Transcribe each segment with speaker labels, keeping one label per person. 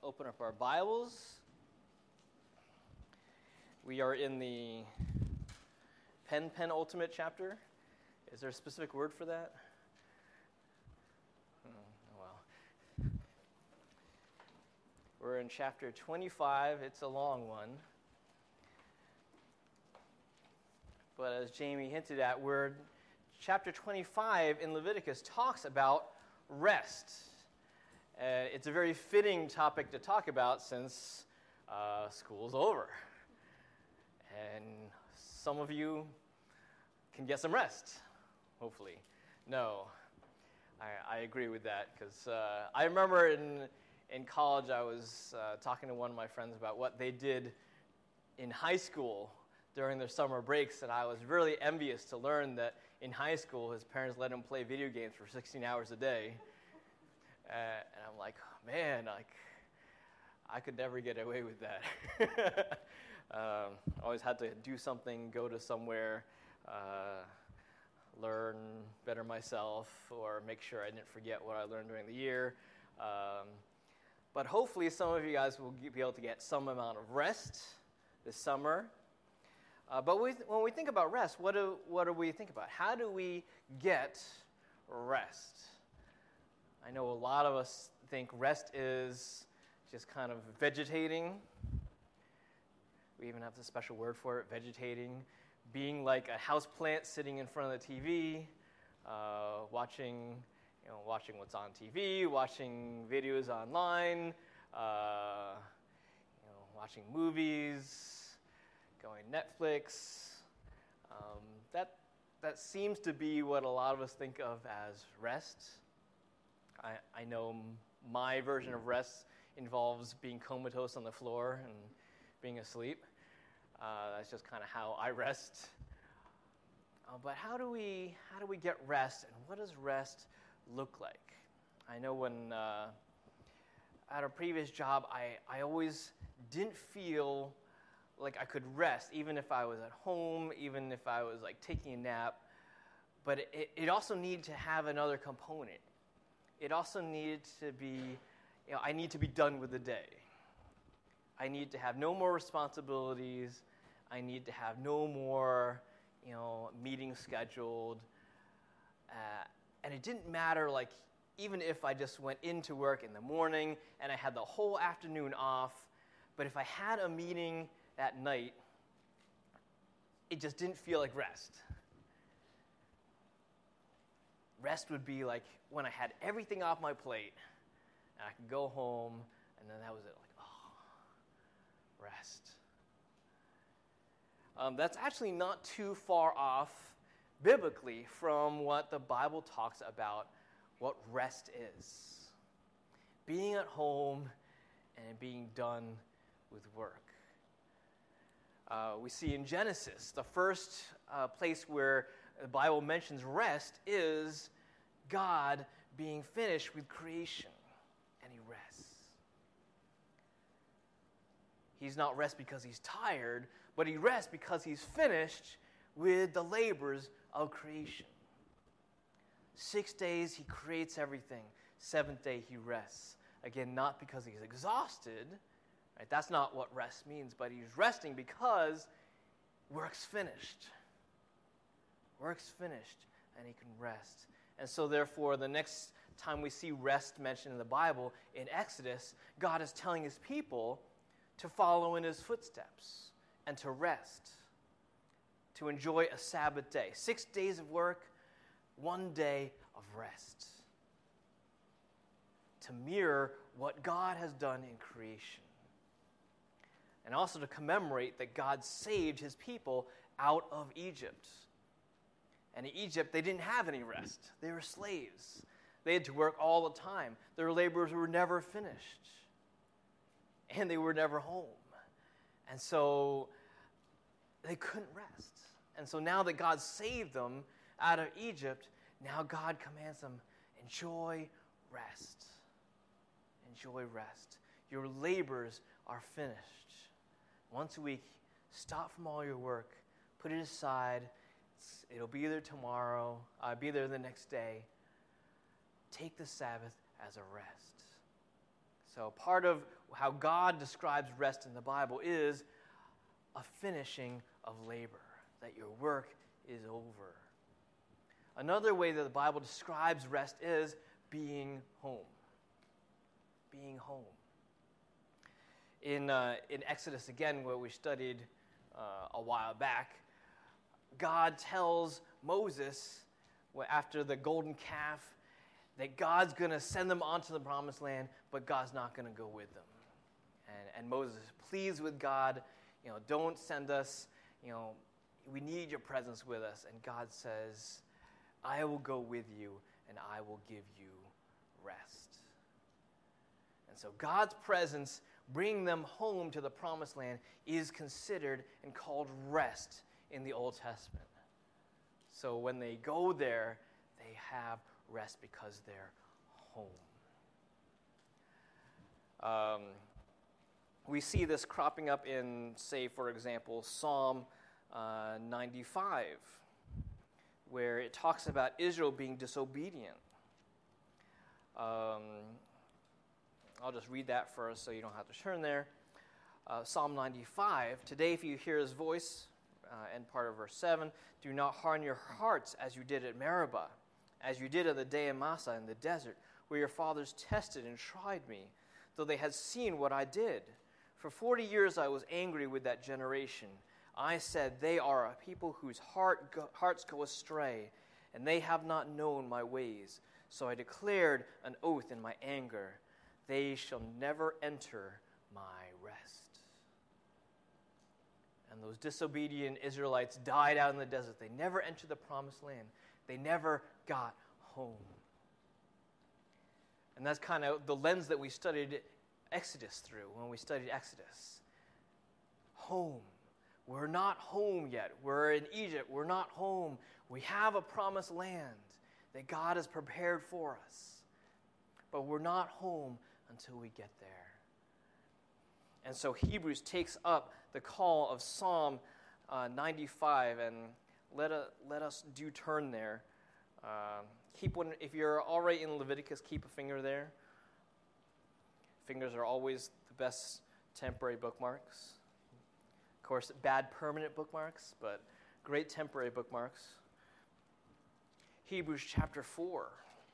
Speaker 1: open up our Bibles. We are in the penultimate chapter. Is there a specific word for that? Well, we're in chapter 25. It's a long one. But as Jamie hinted at, chapter 25 in Leviticus talks about rest. It's a very fitting topic to talk about since school's over. And some of you can get some rest, hopefully. No, I agree with that, because I remember in college I was talking to one of my friends about what they did in high school during their summer breaks, and I was really envious to learn that in high school his parents let him play video games for 16 hours a day. And I'm like, man, I could never get away with that. Always had to do something, go to somewhere, learn better myself, or make sure I didn't forget what I learned during the year. But hopefully some of you guys will be able to get some amount of rest this summer. But when we think about rest, what do we think about? How do we get rest? I know a lot of us think rest is just kind of vegetating. We even have the special word for it, vegetating. Being like a houseplant sitting in front of the TV, watching what's on TV, watching videos online, watching movies, going Netflix. That seems to be what a lot of us think of as rest. I know my version of rest involves being comatose on the floor and being asleep. That's just kind of how I rest. But how do we get rest, and what does rest look like? I know when at a previous job, I always didn't feel like I could rest, even if I was at home, even if I was like taking a nap. But it also needed to have another component. It also needed to be, I need to be done with the day. I need to have no more responsibilities. I need to have no more, meetings scheduled. And it didn't matter, even if I just went into work in the morning and I had the whole afternoon off, but if I had a meeting at night, it just didn't feel like rest. Rest would be like when I had everything off my plate and I could go home, and then that was it. Rest. That's actually not too far off biblically from what the Bible talks about what rest is. Being at home and being done with work. We see in Genesis, the first place where the Bible mentions rest is God being finished with creation, and he rests. He's not rest because he's tired, but he rests because he's finished with the labors of creation. 6 days he creates everything. 7th day he rests. Again, not because he's exhausted. Right? That's not what rest means, but he's resting because work's finished. Work's finished, and he can rest. And so therefore, the next time we see rest mentioned in the Bible, in Exodus, God is telling his people to follow in his footsteps and to rest, to enjoy a Sabbath day. 6 days of work, 1 day of rest, to mirror what God has done in creation. And also to commemorate that God saved his people out of Egypt. And in Egypt, they didn't have any rest. They were slaves. They had to work all the time. Their labors were never finished. And they were never home. And so they couldn't rest. And so now that God saved them out of Egypt, now God commands them, enjoy rest. Enjoy rest. Your labors are finished. Once a week, stop from all your work, put it aside. It'll be there tomorrow, be there the next day. Take the Sabbath as a rest. So part of how God describes rest in the Bible is a finishing of labor, that your work is over. Another way that the Bible describes rest is being home. Being home. In Exodus, again, where we studied a while back, God tells Moses, after the golden calf, that God's going to send them onto the promised land, but God's not going to go with them. And Moses pleads with God, don't send us, we need your presence with us. And God says, I will go with you, and I will give you rest. And so God's presence, bringing them home to the promised land, is considered and called rest in the Old Testament. So when they go there, they have rest because they're home. We see this cropping up in, say, for example, Psalm 95, where it talks about Israel being disobedient. I'll just read that first so you don't have to turn there. Psalm 95, today if you hear his voice, and part of verse 7, do not harden your hearts as you did at Meribah, as you did at the day of Massah in the desert, where your fathers tested and tried me, though they had seen what I did. For 40 years I was angry with that generation. I said, they are a people whose hearts go astray, and they have not known my ways. So I declared an oath in my anger, they shall never enter my rest. And those disobedient Israelites died out in the desert. They never entered the promised land. They never got home. And that's kind of the lens that we studied Exodus through when we studied Exodus. Home. We're not home yet. We're in Egypt. We're not home. We have a promised land that God has prepared for us. But we're not home until we get there. And so Hebrews takes up the call of Psalm 95, and let us do turn there. Keep one, if you're already in Leviticus, keep a finger there. Fingers are always the best temporary bookmarks. Of course, bad permanent bookmarks, but great temporary bookmarks. Hebrews chapter 4.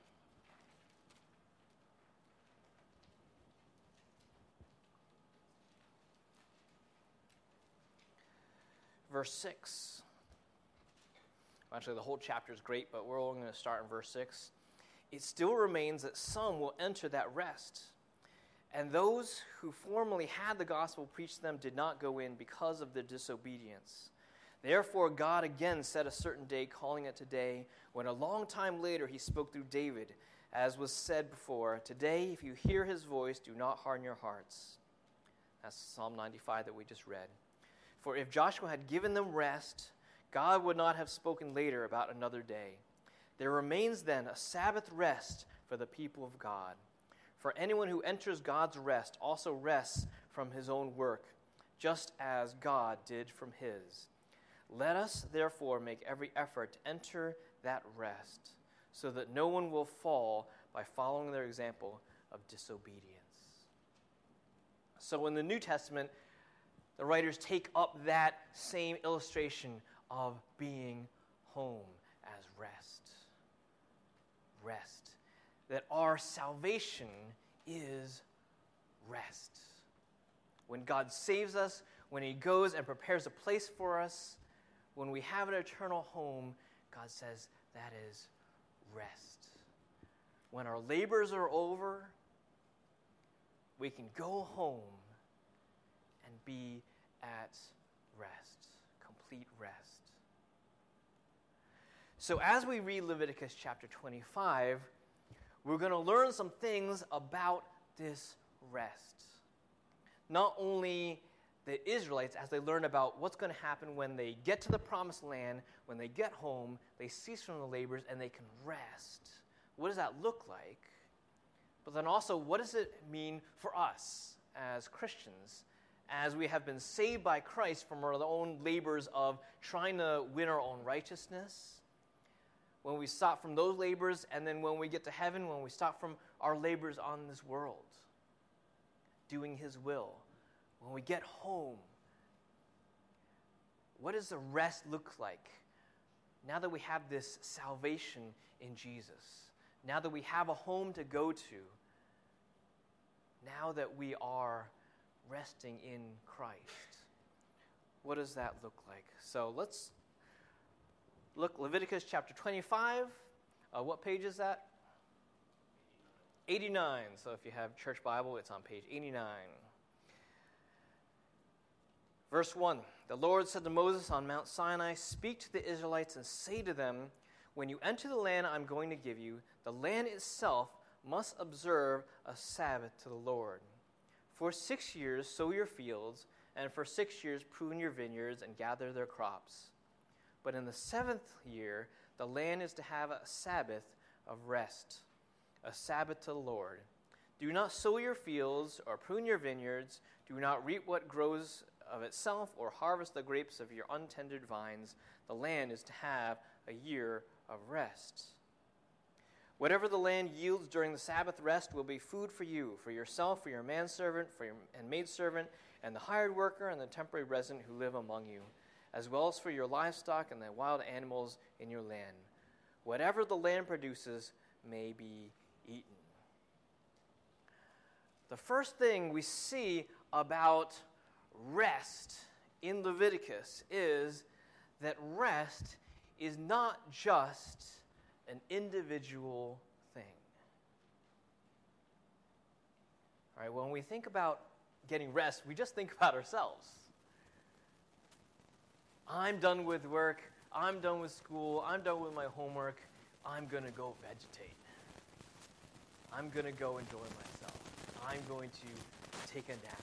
Speaker 1: Verse 6. Actually, the whole chapter is great, but we're only going to start in verse 6. It still remains that some will enter that rest. And those who formerly had the gospel preached to them did not go in because of their disobedience. Therefore, God again set a certain day, calling it today, when a long time later he spoke through David, as was said before, today, if you hear his voice, do not harden your hearts. That's Psalm 95 that we just read. For if Joshua had given them rest, God would not have spoken later about another day. There remains then a Sabbath rest for the people of God. For anyone who enters God's rest also rests from his own work, just as God did from his. Let us therefore make every effort to enter that rest, so that no one will fall by following their example of disobedience. So in the New Testament, the writers take up that same illustration of being home as rest. Rest. That our salvation is rest. When God saves us, when he goes and prepares a place for us, when we have an eternal home, God says that is rest. When our labors are over, we can go home and be at rest, complete rest. So as we read Leviticus chapter 25, we're going to learn some things about this rest. Not only the Israelites, as they learn about what's going to happen when they get to the promised land, when they get home, they cease from the labors and they can rest. What does that look like? But then also, what does it mean for us as Christians, as we have been saved by Christ from our own labors of trying to win our own righteousness? When we stop from those labors, and then when we get to heaven, when we stop from our labors on this world. doing His will. When we get home, what does the rest look like? Now that we have this salvation in Jesus, now that we have a home to go to, now that we are resting in Christ, what does that look like? So let's look, Leviticus chapter 25. What page is that? 89. So if you have Church Bible, it's on page 89. Verse 1, the Lord said to Moses on Mount Sinai, "Speak to the Israelites and say to them, when you enter the land I'm going to give you, the land itself must observe a Sabbath to the Lord. For 6 years sow your fields, and for 6 years prune your vineyards and gather their crops. But in the 7th year, the land is to have a Sabbath of rest, a Sabbath to the Lord. Do not sow your fields or prune your vineyards. Do not reap what grows of itself or harvest the grapes of your untended vines. The land is to have a year of rest. Whatever the land yields during the Sabbath rest will be food for you, for yourself, for your manservant, and maidservant, and the hired worker and the temporary resident who live among you, as well as for your livestock and the wild animals in your land. Whatever the land produces may be eaten." The first thing we see about rest in Leviticus is that rest is not just an individual thing. All right, when we think about getting rest, we just think about ourselves. I'm done with work, I'm done with school, I'm done with my homework, I'm going to go vegetate. I'm going to go enjoy myself. I'm going to take a nap.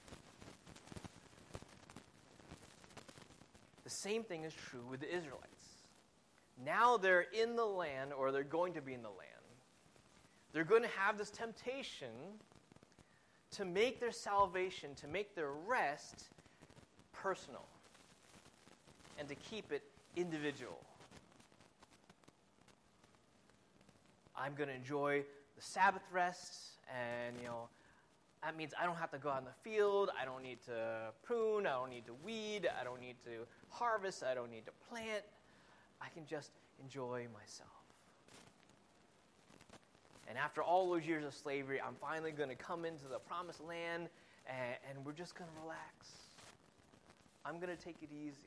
Speaker 1: The same thing is true with the Israelites. Now they're in the land, or they're going to be in the land. They're going to have this temptation to make their salvation, to make their rest personal, and to keep it individual. I'm going to enjoy the Sabbath rest, and that means I don't have to go out in the field, I don't need to prune, I don't need to weed, I don't need to harvest, I don't need to plant. I can just enjoy myself. And after all those years of slavery, I'm finally going to come into the promised land, and we're just going to relax. I'm going to take it easy.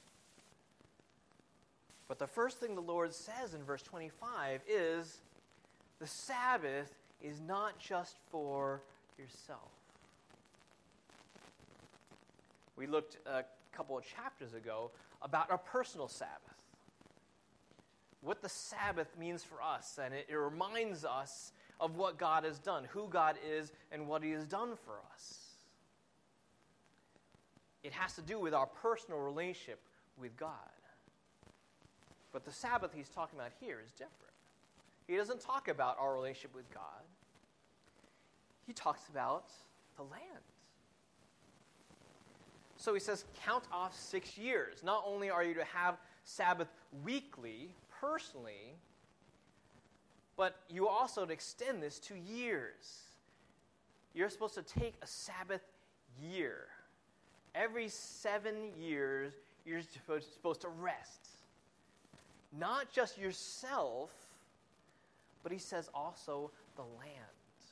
Speaker 1: But the first thing the Lord says in verse 25 is, the Sabbath is not just for yourself. We looked a couple of chapters ago about a personal Sabbath. What the Sabbath means for us, and it reminds us of what God has done, who God is, and what He has done for us. It has to do with our personal relationship with God. But the Sabbath He's talking about here is different. He doesn't talk about our relationship with God. He talks about the land. So He says, count off 6 years. Not only are you to have Sabbath weekly, personally, but you also to extend this to years. You're supposed to take a Sabbath year. Every 7 years, you're supposed to rest. Not just yourself, but He says also the land.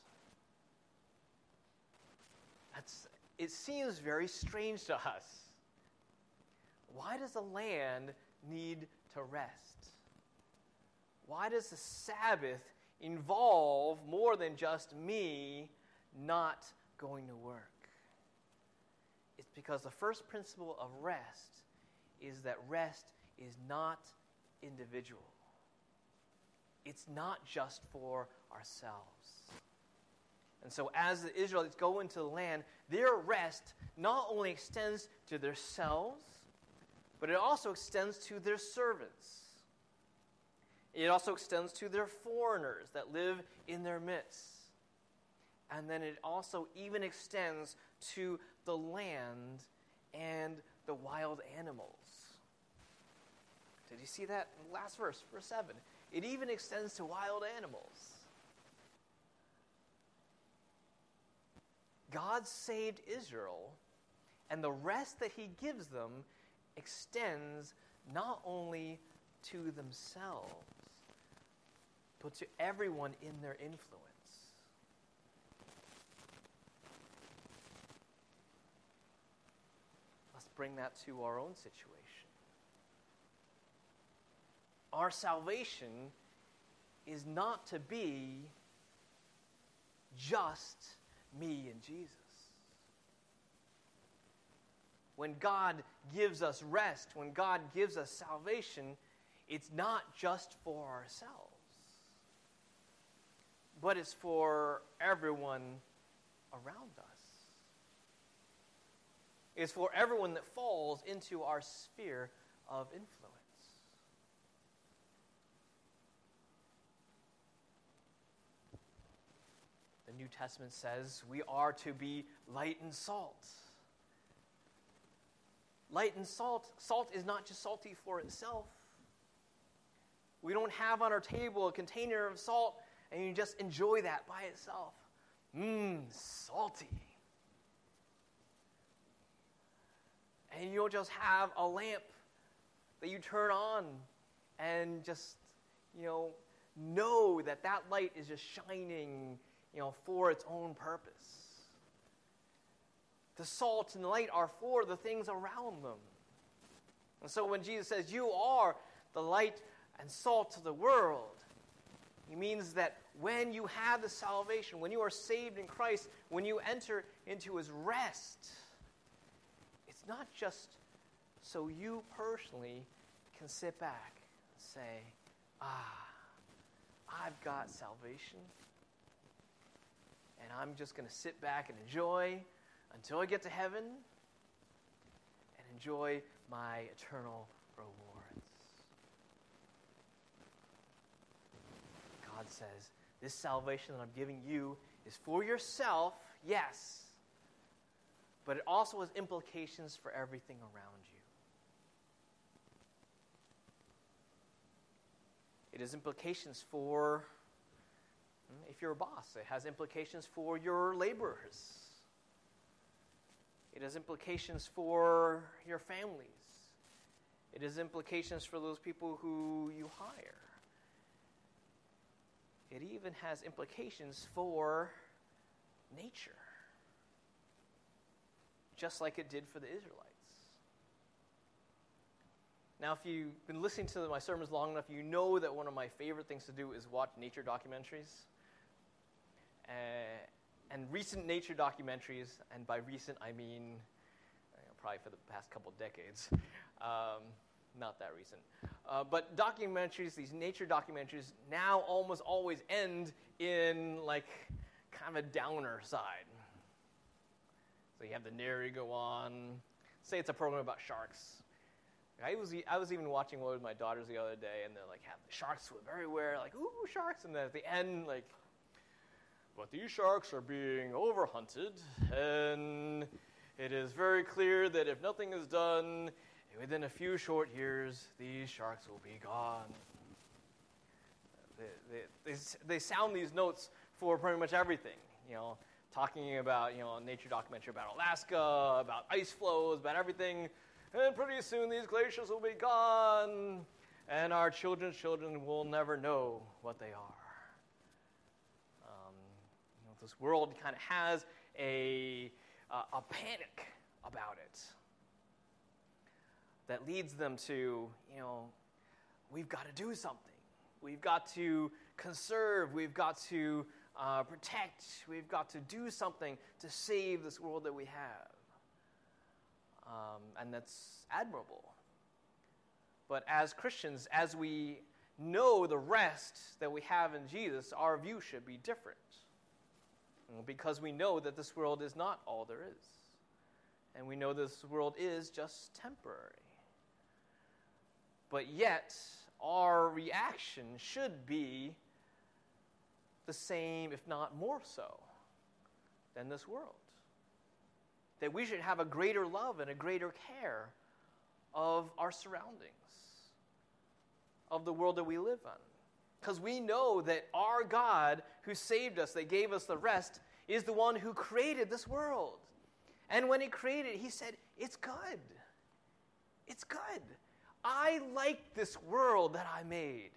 Speaker 1: It seems very strange to us. Why does the land need to rest? Why does the Sabbath involve more than just me not going to work? It's because the first principle of rest is that rest is not individual. It's not just for ourselves. And so as the Israelites go into the land, their rest not only extends to themselves, but it also extends to their servants. It also extends to their foreigners that live in their midst. And then it also even extends to the land and the wild animals. Did you see that in the last verse, verse 7? It even extends to wild animals. God saved Israel, and the rest that he gives them extends not only to themselves, but to everyone in their influence. Let's bring that to our own situation. Our salvation is not to be just me and Jesus. When God gives us rest, when God gives us salvation, it's not just for ourselves, but it's for everyone around us. It's for everyone that falls into our sphere of influence. The New Testament says we are to be light and salt. Light and salt. Salt is not just salty for itself. We don't have on our table a container of salt and you just enjoy that by itself. Salty. And you don't just have a lamp that you turn on and just, know that that light is just shining, for its own purpose. The salt and the light are for the things around them. And so when Jesus says, you are the light and salt of the world, he means that when you have the salvation, when you are saved in Christ, when you enter into his rest, it's not just so you personally can sit back and say, I've got salvation, and I'm just going to sit back and enjoy until I get to heaven and enjoy my eternal rewards. God says, this salvation that I'm giving you is for yourself, yes, but it also has implications for everything around you. It has implications for, if you're a boss, it has implications for your laborers. It has implications for your families. It has implications for those people who you hire. It even has implications for nature, just like it did for the Israelites. Now, if you've been listening to my sermons long enough, you know that one of my favorite things to do is watch nature documentaries. And recent nature documentaries, and by recent I mean probably for the past couple decades, not that recent. But documentaries, these nature documentaries, now almost always end in kind of a downer side. So you have the narrator go on, say it's a program about sharks. I was even watching one with my daughters the other day, and they're have the sharks swim everywhere, ooh, sharks, and then at the end, but these sharks are being overhunted, and it is very clear that if nothing is done, within a few short years, these sharks will be gone. They sound these notes for pretty much everything, talking about, a nature documentary about Alaska, about ice flows, about everything, and pretty soon these glaciers will be gone, and our children's children will never know what they are. This world kind of has a panic about it that leads them to, we've got to do something. We've got to conserve. We've got to protect. We've got to do something to save this world that we have. And that's admirable. But as Christians, as we know the rest that we have in Jesus, our view should be different. Because we know that this world is not all there is. And we know this world is just temporary. But yet, our reaction should be the same, if not more so, than this world. That we should have a greater love and a greater care of our surroundings, of the world that we live in. Because we know that our God who saved us, that gave us the rest, is the one who created this world. And when he created it, he said, it's good. It's good. I like this world that I made.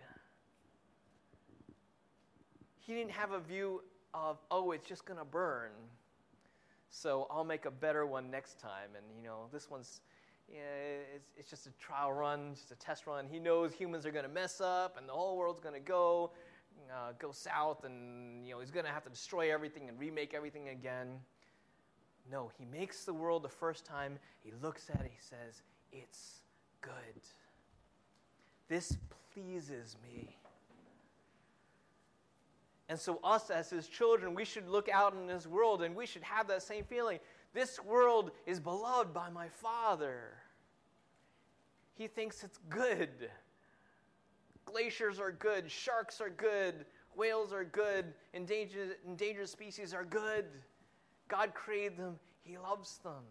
Speaker 1: He didn't have a view of, oh, it's just going to burn, so I'll make a better one next time. And, this one's, it's just a trial run, just a test run. He knows humans are going to mess up and the whole world's going to go south, and, he's going to have to destroy everything and remake everything again. No, he makes the world the first time. He looks at it, he says, it's good. This pleases me. And so us as his children, we should look out in this world and we should have that same feeling. This world is beloved by my Father. He thinks it's good. Glaciers are good. Sharks are good. Whales are good. Endangered species are good. God created them. He loves them.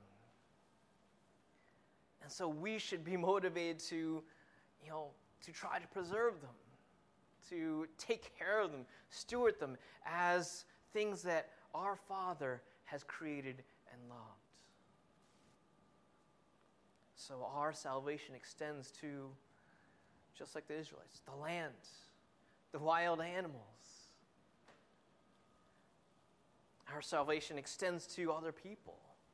Speaker 1: And so we should be motivated to try to preserve them, to take care of them, steward them as things that our Father has created and loved. So our salvation extends to, just like the Israelites, the land, the wild animals. Our salvation extends to other people.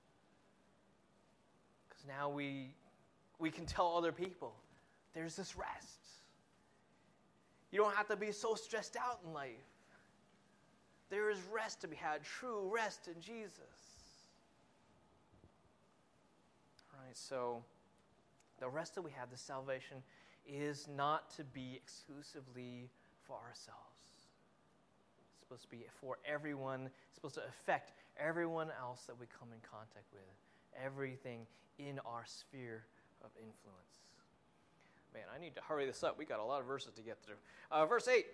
Speaker 1: Because now we can tell other people, there's this rest. You don't have to be so stressed out in life. There is rest to be had, true rest in Jesus. All right, so the rest that we have, the salvation, is not to be exclusively for ourselves. It's supposed to be for everyone. It's supposed to affect everyone else that we come in contact with, everything in our sphere of influence. Man, I need to hurry this up. We got a lot of verses to get through. Verse 8.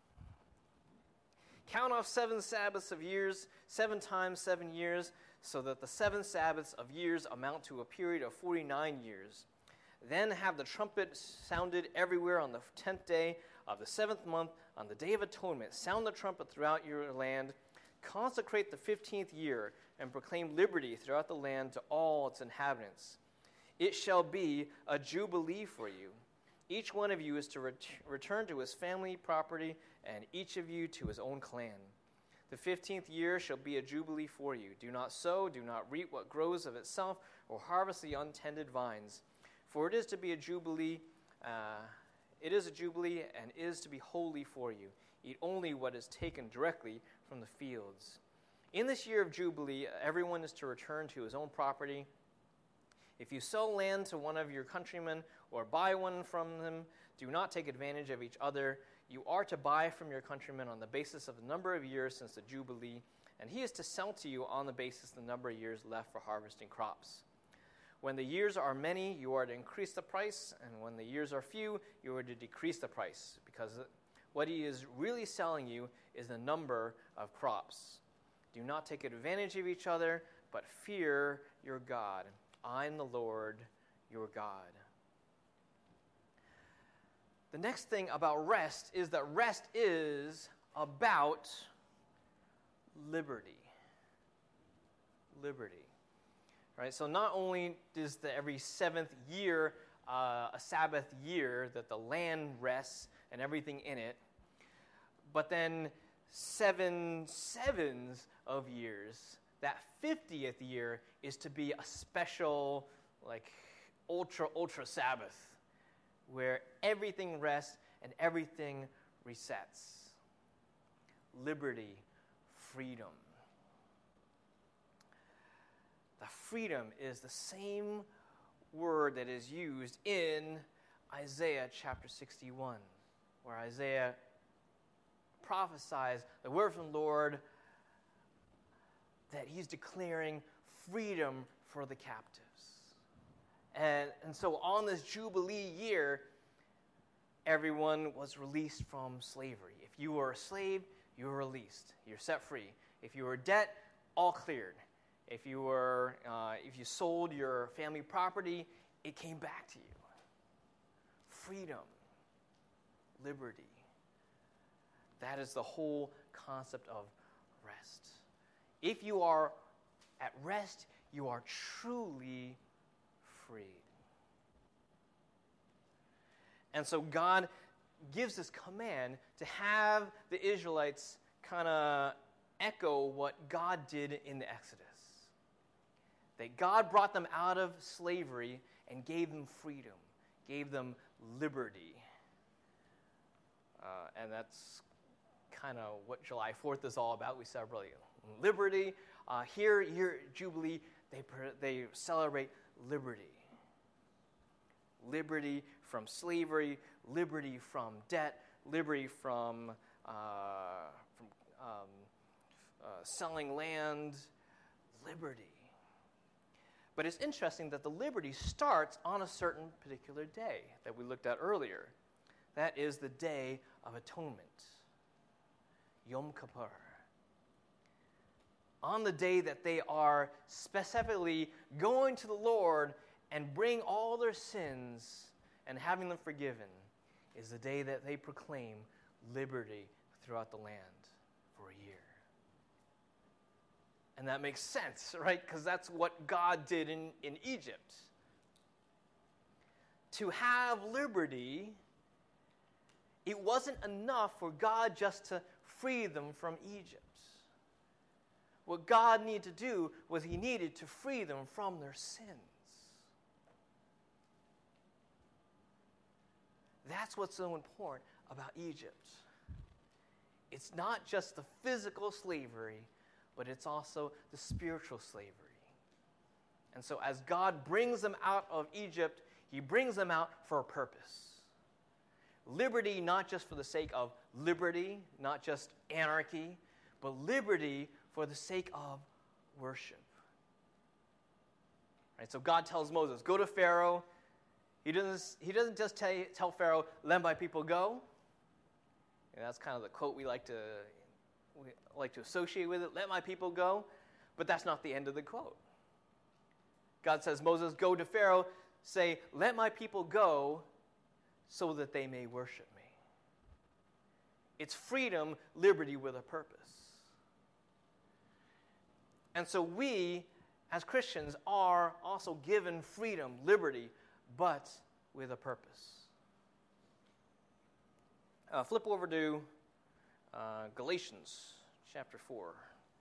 Speaker 1: Count off 7 Sabbaths of years, 7 times 7 years, so that the 7 Sabbaths of years amount to a period of 49 years. Then have the trumpet sounded everywhere on the 10th day of the 7th month, on the Day of Atonement. Sound the trumpet throughout your land. Consecrate the 15th year, and proclaim liberty throughout the land to all its inhabitants. It shall be a jubilee for you. Each one of you is to return to his family property, and each of you to his own clan. The 15th year shall be a jubilee for you. Do not sow, do not reap what grows of itself, or harvest the untended vines. For it is to be a jubilee, and is to be holy for you. Eat only what is taken directly from the fields. In this year of jubilee, everyone is to return to his own property. If you sell land to one of your countrymen or buy one from them, do not take advantage of each other. You are to buy from your countryman on the basis of the number of years since the Jubilee, and he is to sell to you on the basis of the number of years left for harvesting crops. When the years are many, you are to increase the price, and when the years are few, you are to decrease the price, because what he is really selling you is the number of crops. Do not take advantage of each other, but fear your God. I am the Lord, your God. The next thing about rest is that rest is about liberty. Liberty. Right? So not only is every 7th year a Sabbath year that the land rests and everything in it, but then 7 sevens of years, that 50th year is to be a special, ultra Sabbath, where everything rests and everything resets. Liberty, freedom. The freedom is the same word that is used in Isaiah chapter 61, where Isaiah prophesies the word from the Lord that he's declaring freedom for the captives. And so on this Jubilee year, everyone was released from slavery. If you were a slave, you were released. You're set free. If you were debt, all cleared. If you sold your family property, it came back to you. Freedom, liberty. That is the whole concept of rest. If you are at rest, you are truly freed. And so God gives this command to have the Israelites kind of echo what God did in the Exodus. That God brought them out of slavery and gave them freedom, gave them liberty. And that's kind of what July 4th is all about. We celebrate liberty. Here at Jubilee, they celebrate liberty. Liberty from slavery, liberty from debt, liberty from selling land, liberty. But it's interesting that the liberty starts on a certain particular day that we looked at earlier. That is the Day of Atonement, Yom Kippur. On the day that they are specifically going to the Lord and bring all their sins and having them forgiven, is the day that they proclaim liberty throughout the land for a year. And that makes sense, right? Because that's what God did in Egypt. To have liberty, it wasn't enough for God just to free them from Egypt. What God needed to do was he needed to free them from their sins. That's what's so important about Egypt. It's not just the physical slavery, but it's also the spiritual slavery. And so as God brings them out of Egypt, he brings them out for a purpose. Liberty not just for the sake of liberty, not just anarchy, but liberty for the sake of worship. Right, so God tells Moses, go to Pharaoh. He doesn't just tell Pharaoh, let my people go. And that's kind of the quote we like to associate with it, let my people go. But that's not the end of the quote. God says, Moses, go to Pharaoh, say, let my people go so that they may worship me. It's freedom, liberty with a purpose. And so we, as Christians, are also given freedom, liberty, but with a purpose. Flip over to Galatians chapter 4.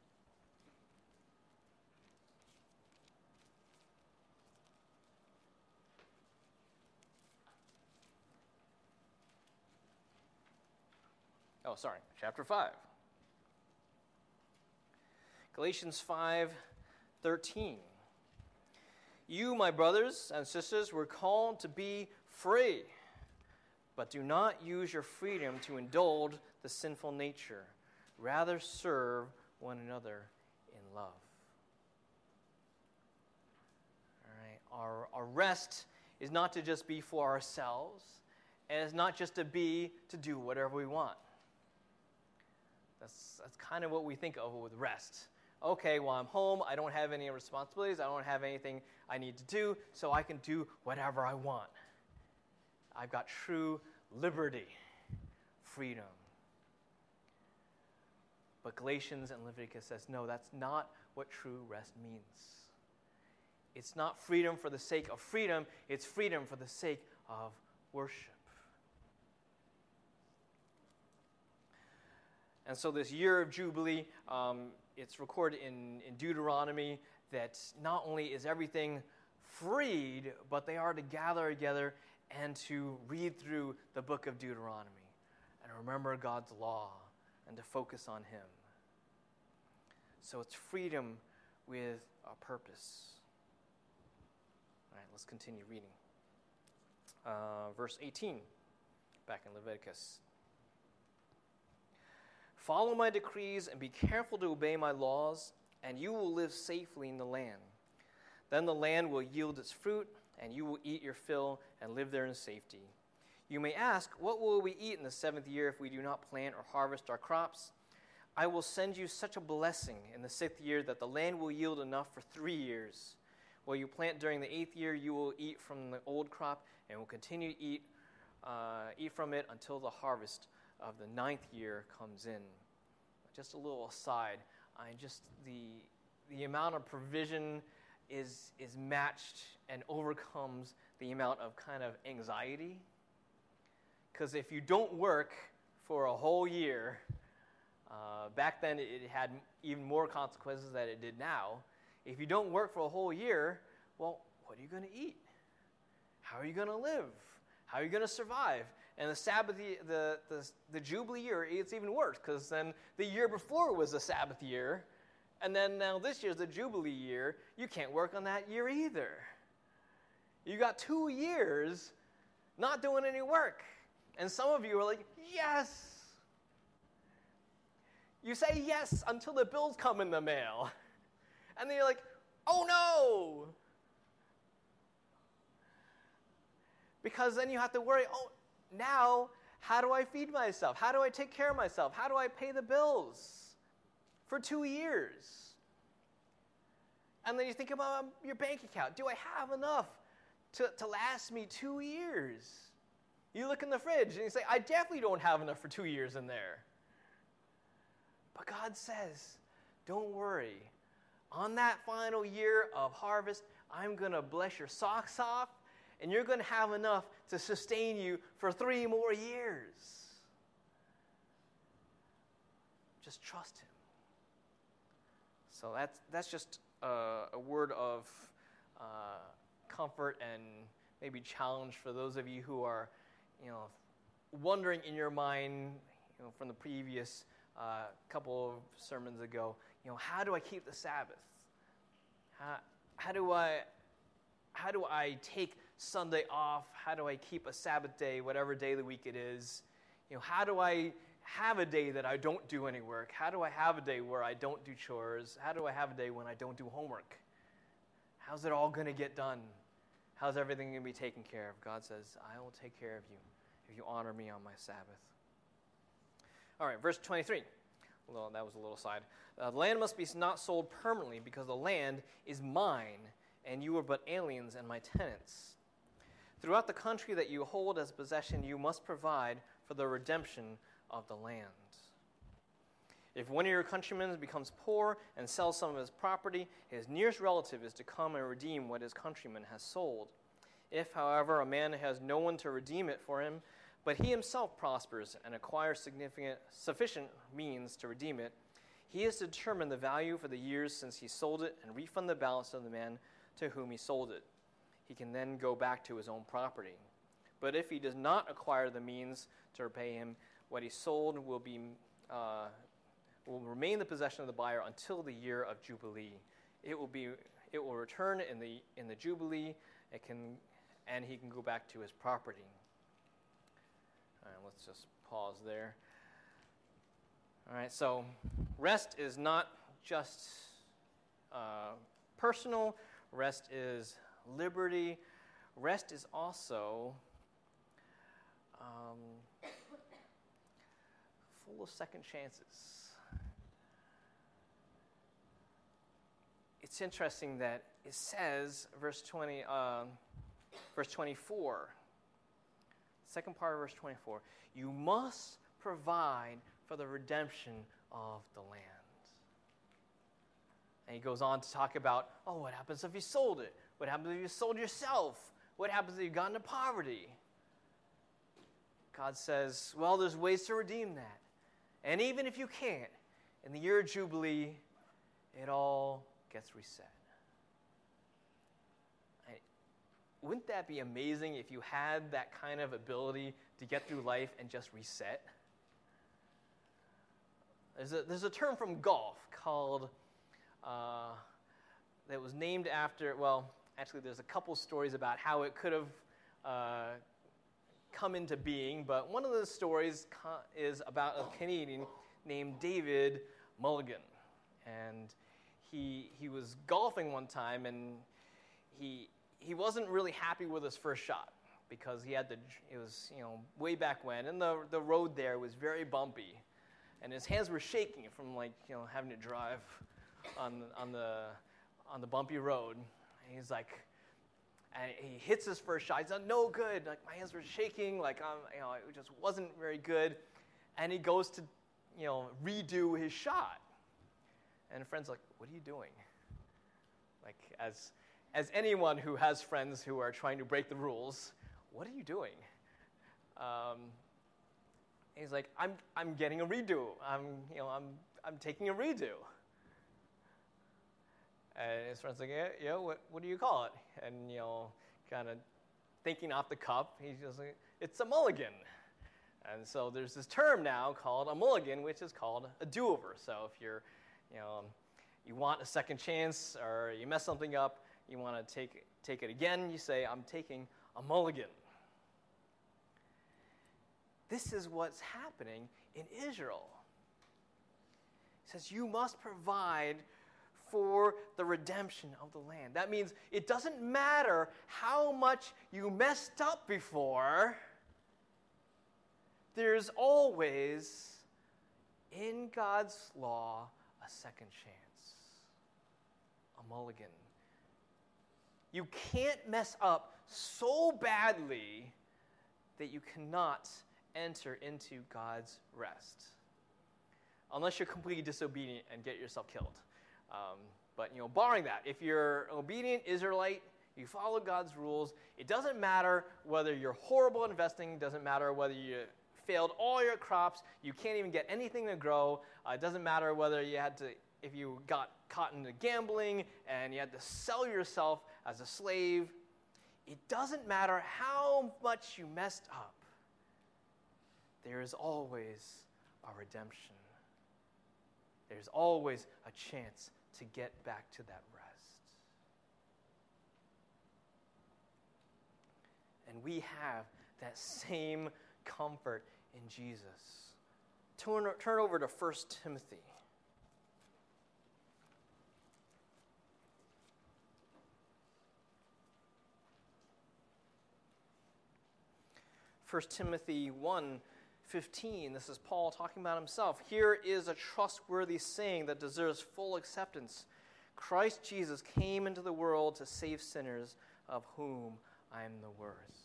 Speaker 1: Chapter 5. Galatians 5:13. You, my brothers and sisters, were called to be free, but do not use your freedom to indulge the sinful nature. Rather serve one another in love. All right. Our rest is not to just be for ourselves, and it's not just to do whatever we want. That's kind of what we think of with rest. Okay, well, I'm home. I don't have any responsibilities. I don't have anything I need to do, so I can do whatever I want. I've got true liberty, freedom. But Galatians and Leviticus says, no, that's not what true rest means. It's not freedom for the sake of freedom. It's freedom for the sake of worship. And so this year of Jubilee, it's recorded in Deuteronomy that not only is everything freed, but they are to gather together and to read through the book of Deuteronomy and remember God's law and to focus on him. So it's freedom with a purpose. All right, let's continue reading. Verse 18, back in Leviticus. Follow my decrees and be careful to obey my laws, and you will live safely in the land. Then the land will yield its fruit, and you will eat your fill and live there in safety. You may ask, what will we eat in the 7th year if we do not plant or harvest our crops? I will send you such a blessing in the 6th year that the land will yield enough for 3 years. What you plant during the 8th year, you will eat from the old crop and will continue to eat from it until the harvest of the 9th year comes in. Just a little aside, just the amount of provision is matched and overcomes the amount of kind of anxiety. Because if you don't work for a whole year, back then it had even more consequences than it did now. If you don't work for a whole year, well, what are you going to eat? How are you going to live? How are you going to survive? And the Sabbath, the Jubilee year, it's even worse, because then the year before was the Sabbath year, and then now this year's the Jubilee year. You can't work on that year either. You got 2 years not doing any work. And some of you are like, yes. You say yes until the bills come in the mail. And then you're like, oh no. Because then you have to worry, oh, now how do I feed myself? How do I take care of myself? How do I pay the bills for 2 years? And then you think about your bank account. Do I have enough to last me 2 years? You look in the fridge and you say, I definitely don't have enough for 2 years in there. But God says, don't worry. On that final year of harvest, I'm going to bless your socks off, and you're going to have enough to sustain you for 3 more years. Just trust him. So that's just a word of comfort and maybe challenge for those of you who are, wondering in your mind, from the previous couple of sermons ago, how do I keep the Sabbath? How do I take Sunday off? How do I keep a Sabbath day, whatever day of the week it is? How do I have a day that I don't do any work? How do I have a day where I don't do chores? How do I have a day when I don't do homework? How's it all going to get done? How's everything going to be taken care of? God says, I will take care of you if you honor me on my Sabbath. All right, verse 23. Well, that was a little side. The land must be not sold permanently, because the land is mine, and you are but aliens and my tenants. Throughout the country that you hold as possession, you must provide for the redemption of the land. If one of your countrymen becomes poor and sells some of his property, his nearest relative is to come and redeem what his countryman has sold. If, however, a man has no one to redeem it for him, but he himself prospers and acquires sufficient means to redeem it, he is to determine the value for the years since he sold it and refund the balance of the man to whom he sold it. He can then go back to his own property. But if he does not acquire the means to repay him, what he sold will remain the possession of the buyer until the year of Jubilee. It will return in the Jubilee, and he can go back to his property. All right, let's just pause there. All right, so rest is not just personal. Rest is liberty. Rest is also full of second chances. It's interesting that it says, verse 24, second part of verse 24, you must provide for the redemption of the land. And he goes on to talk about, what happens if you sold it? What happens if you sold yourself? What happens if you got into poverty? God says, there's ways to redeem that. And even if you can't, in the year of Jubilee, it all gets reset. Wouldn't that be amazing if you had that kind of ability to get through life and just reset? There's a term from golf called, that was named after, actually there's a couple stories about how it could have come into being, but one of the stories is about a Canadian named David Mulligan. And he was golfing one time, and he wasn't really happy with his first shot, because it was way back when, and the road there was very bumpy, and his hands were shaking from having to drive on the bumpy road. And he's like, and he hits his first shot. He's like, no good. Like, my hands were shaking. It just wasn't very good. And he goes to redo his shot. And friend's like, what are you doing? Like, as anyone who has friends who are trying to break the rules, what are you doing? He's like, I'm getting a redo. I'm taking a redo. And his friend's like, yeah, what do you call it? And, kind of thinking off the cuff, he's just like, it's a mulligan. And so there's this term now called a mulligan, which is called a do-over. So if you're, you want a second chance or you mess something up, you want to take it again, you say, I'm taking a mulligan. This is what's happening in Israel. It says, you must provide for the redemption of the land. That means it doesn't matter how much you messed up before, there's always, in God's law, a second chance, a mulligan. You can't mess up so badly that you cannot enter into God's rest, unless you're completely disobedient and get yourself killed. But barring that, if you're an obedient Israelite, you follow God's rules, it doesn't matter whether you're horrible at investing, doesn't matter whether you failed all your crops, you can't even get anything to grow, it doesn't matter whether if you got caught into gambling and you had to sell yourself as a slave, it doesn't matter how much you messed up, there is always a redemption. There's always a chance to get back to that rest. And we have that same comfort in Jesus. Turn over to 1 Timothy. First Timothy 1:15. This is Paul talking about himself. Here is a trustworthy saying that deserves full acceptance. Christ Jesus came into the world to save sinners, of whom I am the worst.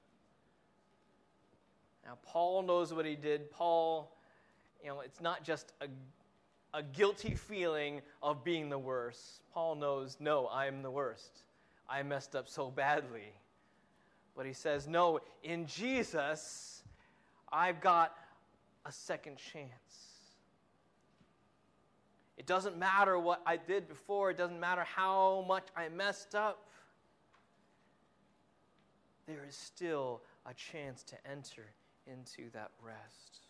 Speaker 1: Now, Paul knows what he did. Paul, it's not just a guilty feeling of being the worst. Paul knows, no, I am the worst. I messed up so badly. But he says, no, in Jesus, I've got a second chance. It doesn't matter what I did before. It doesn't matter how much I messed up. There is still a chance to enter into that rest.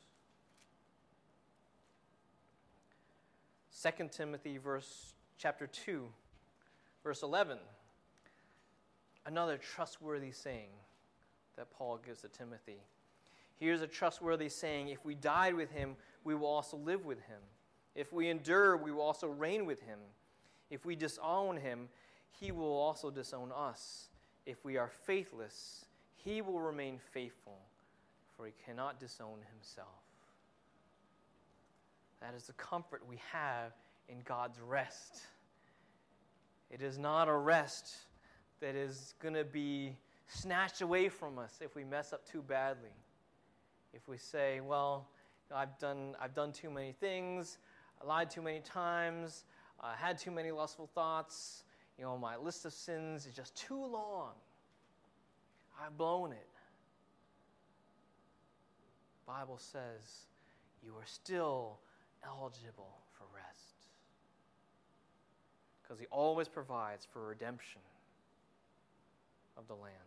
Speaker 1: 2 Timothy chapter 2, verse 11. Another trustworthy saying that Paul gives to Timothy. Here's a trustworthy saying: if we died with him, we will also live with him. If we endure, we will also reign with him. If we disown him, he will also disown us. If we are faithless, he will remain faithful, for he cannot disown himself. That is the comfort we have in God's rest. It is not a rest that is going to be snatched away from us if we mess up too badly. If we say, well, I've done too many things, I lied too many times, I had too many lustful thoughts, my list of sins is just too long. I've blown it. The Bible says you are still eligible for rest, because he always provides for redemption of the land.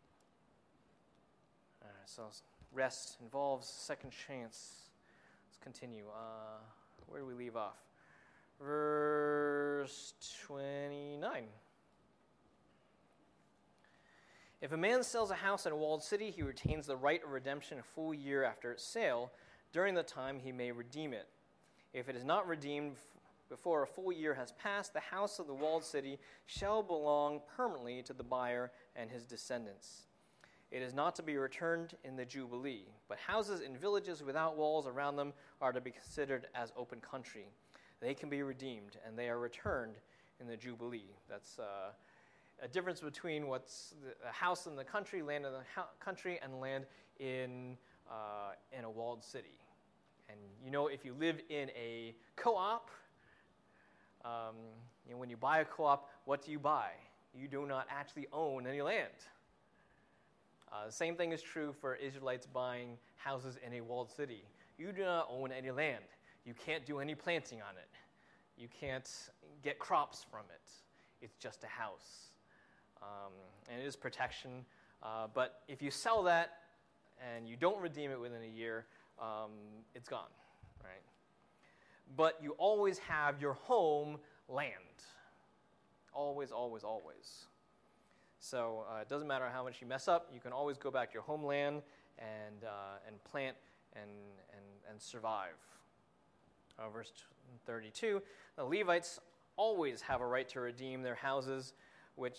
Speaker 1: All right, so rest involves second chance. Let's continue. Where do we leave off? Verse 29. If a man sells a house in a walled city, he retains the right of redemption a full year after its sale. During the time, he may redeem it. If it is not redeemed before a full year has passed, the house of the walled city shall belong permanently to the buyer and his descendants. It is not to be returned in the Jubilee, but houses in villages without walls around them are to be considered as open country. They can be redeemed, and they are returned in the Jubilee. That's a difference between what's a house in the country, land in the country, and land in a walled city. And if you live in a co-op, When you buy a co-op, what do you buy? You do not actually own any land. The same thing is true for Israelites buying houses in a walled city. You do not own any land. You can't do any planting on it. You can't get crops from it. It's just a house. And it is protection. But if you sell that and you don't redeem it within a year, it's gone, right? But you always have your home land. Always, always, always. So it doesn't matter how much you mess up. You can always go back to your homeland and plant and survive. Verse 32, the Levites always have a right to redeem their houses, which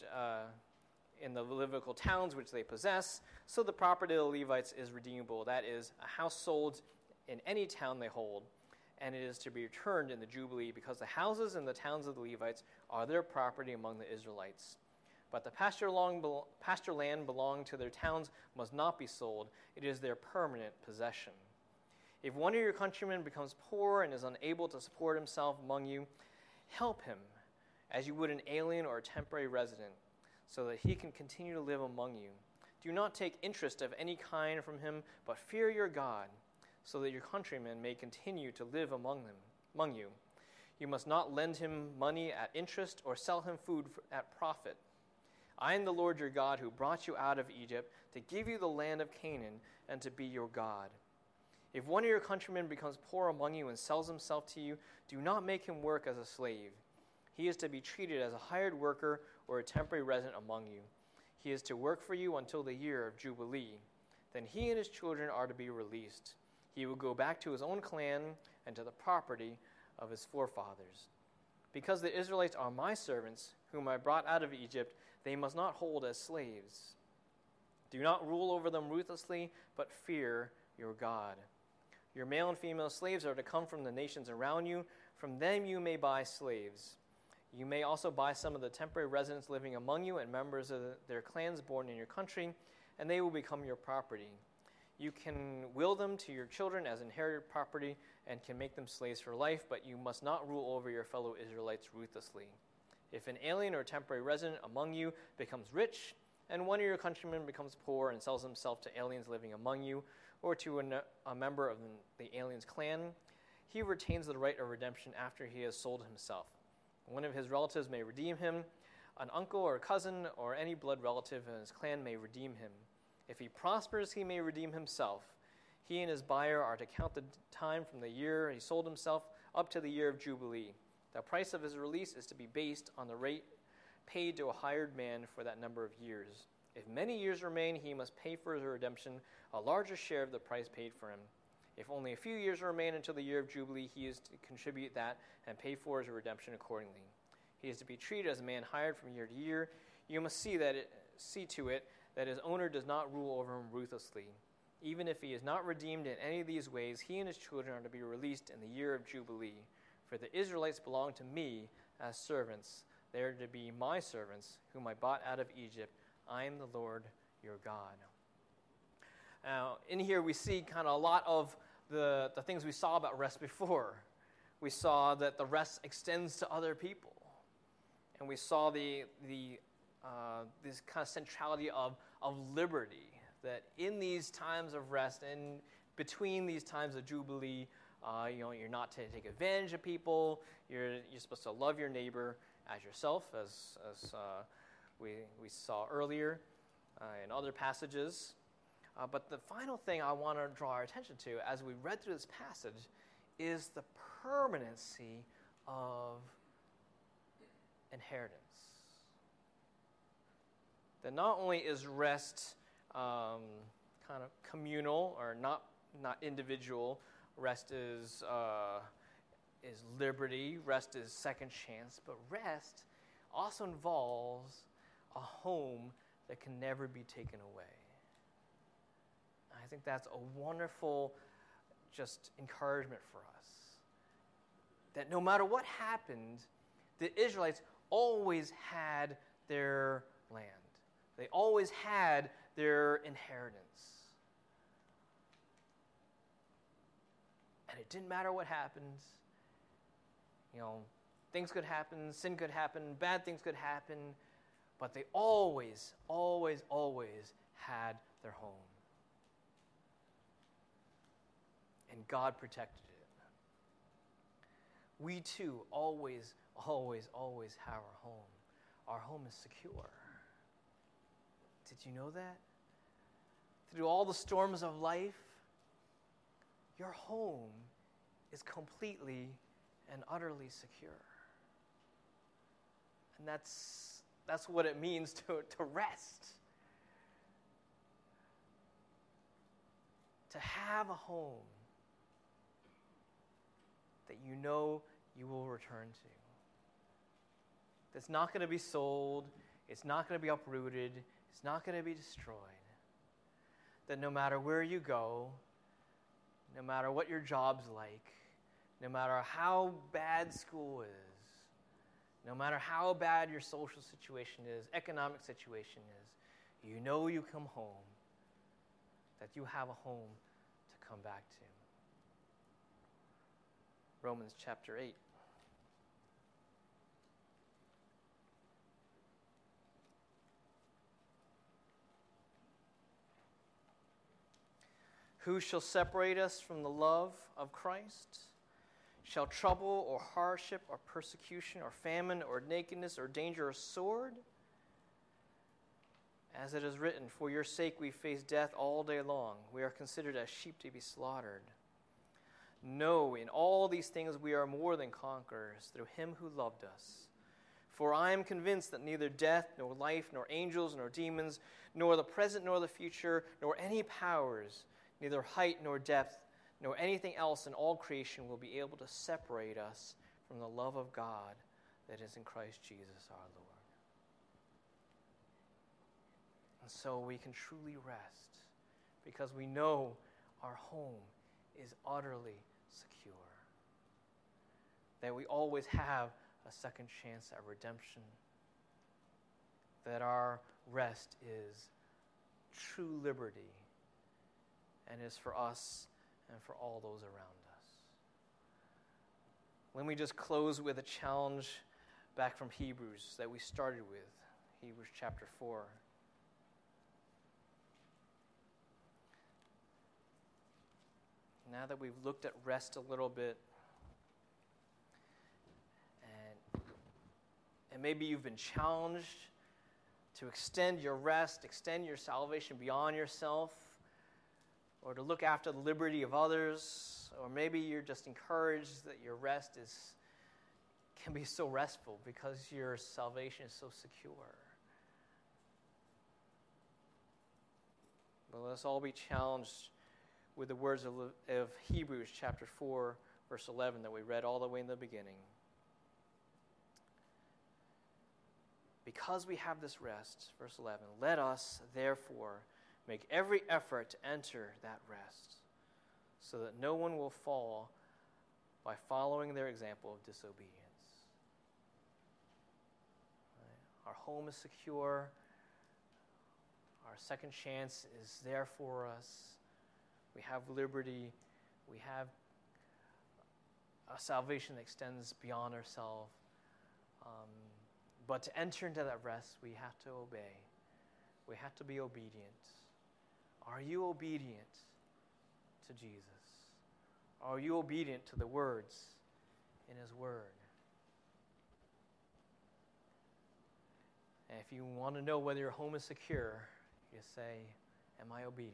Speaker 1: in the Levitical towns which they possess. So the property of the Levites is redeemable. That is, a house sold in any town they hold, and it is to be returned in the Jubilee, because the houses and the towns of the Levites are their property among the Israelites. But the pasture land belonging to their towns must not be sold. It is their permanent possession. If one of your countrymen becomes poor and is unable to support himself among you, help him as you would an alien or a temporary resident, so that he can continue to live among you. Do not take interest of any kind from him, but fear your God, so that your countrymen may continue to live among you. You must not lend him money at interest or sell him food at profit. I am the Lord your God, who brought you out of Egypt to give you the land of Canaan and to be your God. If one of your countrymen becomes poor among you and sells himself to you, do not make him work as a slave. He is to be treated as a hired worker or a temporary resident among you. He is to work for you until the year of Jubilee. Then he and his children are to be released. He will go back to his own clan and to the property of his forefathers. Because the Israelites are my servants, whom I brought out of Egypt, they must not hold as slaves. Do not rule over them ruthlessly, but fear your God. Your male and female slaves are to come from the nations around you. From them you may buy slaves. You may also buy some of the temporary residents living among you and members of their clans born in your country, and they will become your property. You can will them to your children as inherited property and can make them slaves for life, but you must not rule over your fellow Israelites ruthlessly. If an alien or temporary resident among you becomes rich, and one of your countrymen becomes poor and sells himself to aliens living among you, or to a member of the alien's clan, he retains the right of redemption after he has sold himself. One of his relatives may redeem him. An uncle or cousin or any blood relative in his clan may redeem him. If he prospers, he may redeem himself. He and his buyer are to count the time from the year he sold himself up to the year of Jubilee. The price of his release is to be based on the rate paid to a hired man for that number of years. If many years remain, he must pay for his redemption a larger share of the price paid for him. If only a few years remain until the year of Jubilee, he is to contribute that and pay for his redemption accordingly. He is to be treated as a man hired from year to year. You must see to it that his owner does not rule over him ruthlessly. Even if he is not redeemed in any of these ways, he and his children are to be released in the year of Jubilee. For the Israelites belong to me as servants. They are to be my servants, whom I bought out of Egypt. I am the Lord your God. Now, in here we see kind of a lot of the things we saw about rest before. We saw that the rest extends to other people. And we saw this kind of centrality of liberty, that in these times of rest and between these times of Jubilee, you're not to take advantage of people. You're supposed to love your neighbor as yourself, as we saw earlier in other passages. But the final thing I want to draw our attention to as we read through this passage is the permanency of inheritance. That not only is rest kind of communal or not individual, rest is liberty, rest is second chance, but rest also involves a home that can never be taken away. I think that's a wonderful just encouragement for us. That no matter what happened, the Israelites always had their land. They always had their inheritance. And it didn't matter what happened. things could happen, sin could happen, bad things could happen, but they always, always, always had their home. And God protected it. We too always, always, always have our home. Our home is secure. Did you know that? Through all the storms of life, your home is completely and utterly secure. And that's what it means to rest. To have a home that you know you will return to. That's not going to be sold. It's not going to be uprooted. It's not going to be destroyed. That no matter where you go, no matter what your job's like, no matter how bad school is, no matter how bad your social situation is, economic situation is, you know you come home, that you have a home to come back to. Romans chapter 8. Who shall separate us from the love of Christ? Shall trouble or hardship or persecution or famine or nakedness or danger or sword? As it is written, for your sake we face death all day long. We are considered as sheep to be slaughtered. No, in all these things we are more than conquerors through him who loved us. For I am convinced that neither death, nor life, nor angels, nor demons, nor the present, nor the future, nor any powers, neither height nor depth, nor anything else in all creation will be able to separate us from the love of God that is in Christ Jesus our Lord. And so we can truly rest because we know our home is utterly secure. That we always have a second chance at redemption. That our rest is true liberty and is for us and for all those around us. Let me just close with a challenge back from Hebrews that we started with, Hebrews chapter 4. Now that we've looked at rest a little bit, and maybe you've been challenged to extend your rest, extend your salvation beyond yourself, or to look after the liberty of others, or maybe you're just encouraged that your rest can be so restful because your salvation is so secure. But let us all be challenged with the words of Hebrews chapter 4, verse 11 that we read all the way in the beginning. Because we have this rest, verse 11, let us therefore make every effort to enter that rest, so that no one will fall by following their example of disobedience. Our home is secure. Our second chance is there for us. We have liberty. We have a salvation that extends beyond ourselves. But to enter into that rest, we have to obey. We have to be obedient. Are you obedient to Jesus? Are you obedient to the words in his word? And if you want to know whether your home is secure, you say, am I obedient?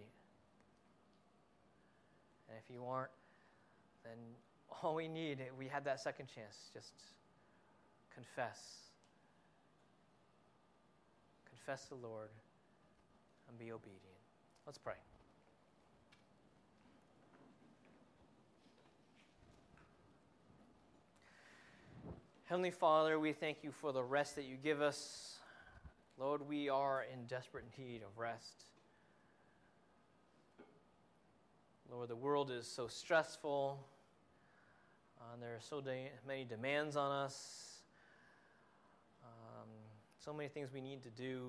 Speaker 1: And if you aren't, then all we need, we had that second chance, just confess. Confess the Lord and be obedient. Let's pray. Heavenly Father, we thank you for the rest that you give us. Lord, we are in desperate need of rest. Lord, the world is so stressful. There are so many demands on us. So many things we need to do.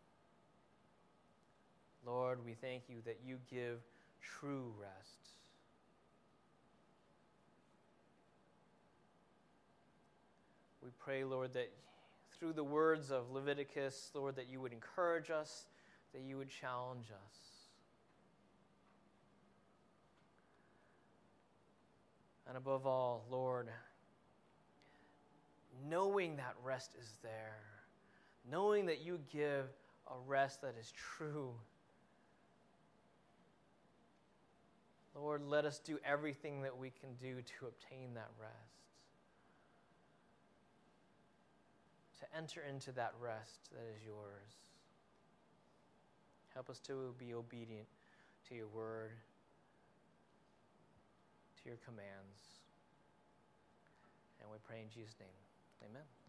Speaker 1: Lord, we thank you that you give true rest. We pray, Lord, that through the words of Leviticus, Lord, that you would encourage us, that you would challenge us. And above all, Lord, knowing that rest is there, knowing that you give a rest that is true, Lord, let us do everything that we can do to obtain that rest, to enter into that rest that is yours. Help us to be obedient to your word, to your commands. And we pray in Jesus' name. Amen.